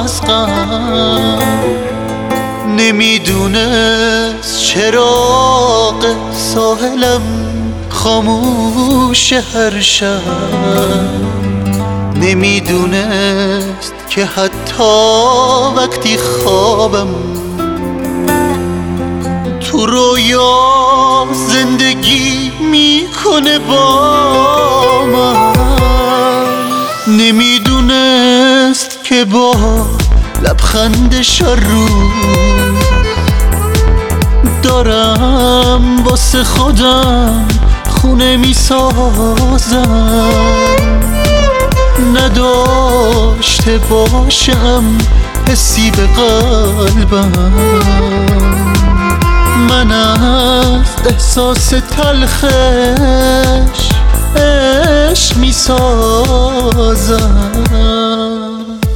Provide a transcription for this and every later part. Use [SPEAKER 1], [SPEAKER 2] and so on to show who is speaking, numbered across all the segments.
[SPEAKER 1] از غم. نمیدونست چراغ ساحلم خاموش هر شب. نمیدونست که حتی وقتی خوابم تو رویا زندگی میکنه با من. نمیدونست که با لبخندش رو دارم واسه خودم خونه میسازم. نداشته باشم حسی به قلبم، من از احساس تلخش عشق میسازم.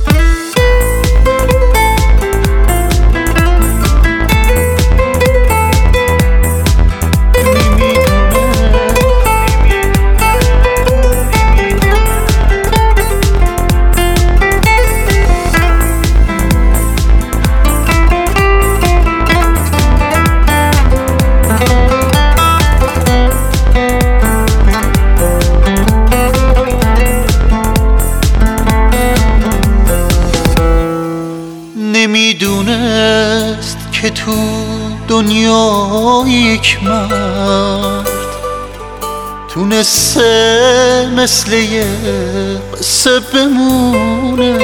[SPEAKER 1] نمیدونست که تو دنیا یک مرد تونسته مثل یه قصه بمونه،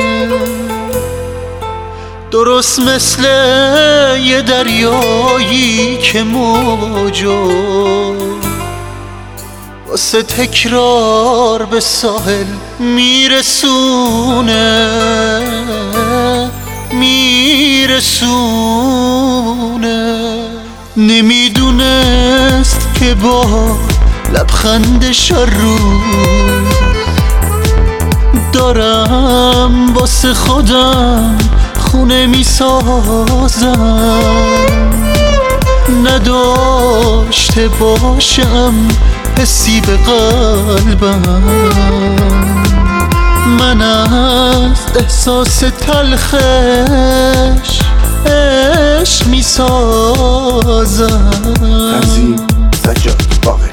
[SPEAKER 1] درست مثل یه دریایی که موجو واسه تکرار به ساحل میرسونه. نمیدونست که با لبخندش رو دارم واسه خودم خونه میسازم. نداشته باشم حسی به قلبم، من از احساس تلخش عشق میسازم.
[SPEAKER 2] تنظیم سجاد باقی.